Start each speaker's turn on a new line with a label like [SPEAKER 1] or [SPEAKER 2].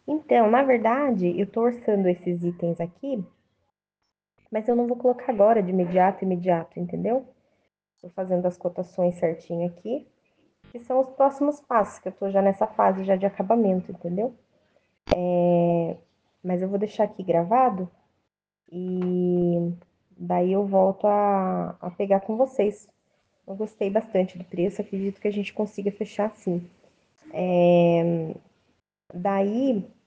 [SPEAKER 1] Então, na verdade, eu tô orçando esses itens aqui, mas eu não vou colocar agora de imediato, entendeu? Tô fazendo as cotações certinho aqui, que são os próximos passos, que eu tô já nessa fase já de acabamento, entendeu? Mas eu vou deixar aqui gravado e daí eu volto a pegar com vocês. Eu gostei bastante do preço, acredito que a gente consiga fechar sim. Daí